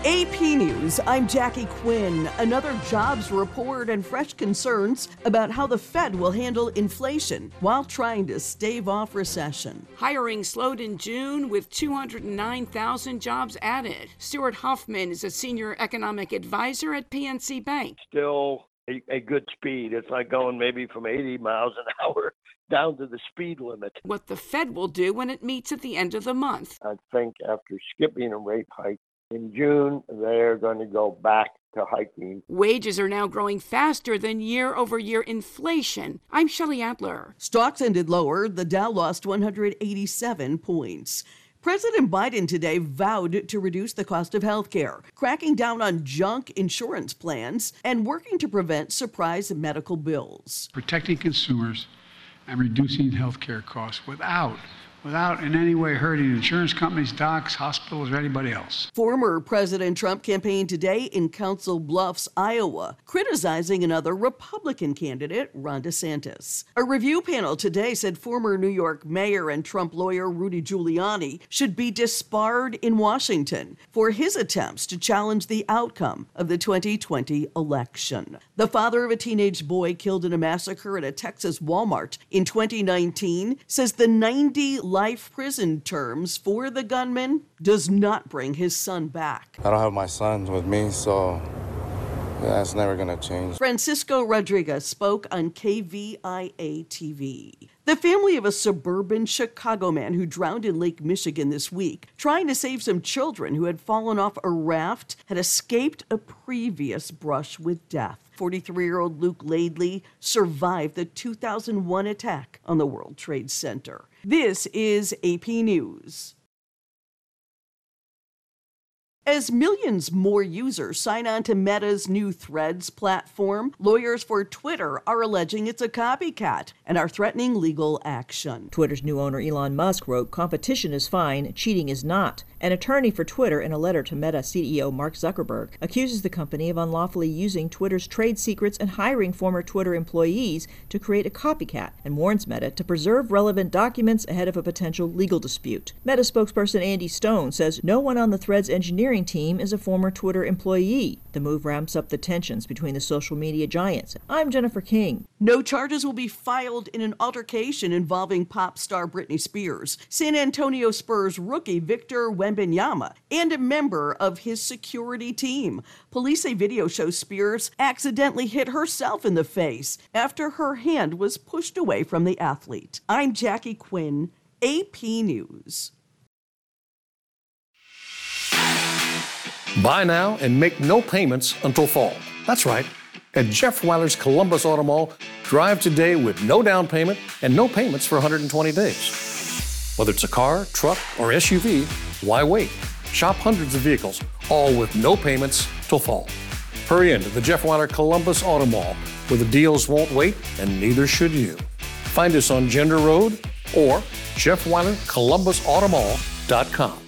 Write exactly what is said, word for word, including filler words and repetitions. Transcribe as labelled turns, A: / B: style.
A: A P News, I'm Jackie Quinn. Another jobs report and fresh concerns about how the Fed will handle inflation while trying to stave off recession.
B: Hiring slowed in June with two hundred nine thousand jobs added. Stuart Huffman is a senior economic advisor at P N C Bank.
C: Still a, a good speed. It's like going maybe from eighty miles an hour down to the speed limit.
B: What the Fed will do when it meets at the end of the month.
C: I think after skipping a rate hike in June, they're going to go back to hiking.
B: Wages are now growing faster than year-over-year inflation. I'm Shelley Adler.
A: Stocks ended lower. The Dow lost one hundred eighty-seven points. President Biden today vowed to reduce the cost of health care, cracking down on junk insurance plans, and working to prevent surprise medical bills.
D: Protecting consumers and reducing health care costs without without in any way hurting insurance companies, docs, hospitals, or anybody else.
A: Former President Trump campaigned today in Council Bluffs, Iowa, criticizing another Republican candidate, Ron DeSantis. A review panel today said former New York mayor and Trump lawyer Rudy Giuliani should be disbarred in Washington for his attempts to challenge the outcome of the twenty twenty election. The father of a teenage boy killed in a massacre at a Texas Walmart in twenty nineteen says the ninety life prison terms for the gunman does not bring his son back.
E: I don't have my son with me, so yeah, that's never going to change.
A: Francisco Rodriguez spoke on K V I A T V. The family of a suburban Chicago man who drowned in Lake Michigan this week, trying to save some children who had fallen off a raft, had escaped a previous brush with death. forty-three-year-old Luke Laidley survived the two thousand one attack on the World Trade Center. This is A P News. As millions more users sign on to Meta's new Threads platform, lawyers for Twitter are alleging it's a copycat and are threatening legal action.
F: Twitter's new owner Elon Musk wrote, "Competition is fine, cheating is not." An attorney for Twitter, in a letter to Meta C E O Mark Zuckerberg, accuses the company of unlawfully using Twitter's trade secrets and hiring former Twitter employees to create a copycat, and warns Meta to preserve relevant documents ahead of a potential legal dispute. Meta spokesperson Andy Stone says no one on the Threads engineering team is a former Twitter employee. The move ramps up the tensions between the social media giants. I'm Jennifer King.
A: No charges will be filed in an altercation involving pop star Britney Spears, San Antonio Spurs rookie Victor Wembanyama, and a member of his security team. Police say video shows Spears accidentally hit herself in the face after her hand was pushed away from the athlete. I'm Jackie Quinn, A P News.
G: Buy now and make no payments until fall. That's right. At Jeff Weiler's Columbus Auto Mall, drive today with no down payment and no payments for one hundred twenty days. Whether it's a car, truck, or S U V, why wait? Shop hundreds of vehicles, all with no payments till fall. Hurry into the Jeff Weiler Columbus Auto Mall, where the deals won't wait and neither should you. Find us on Gender Road or Jeff Weiler Columbus Auto Mall dot com.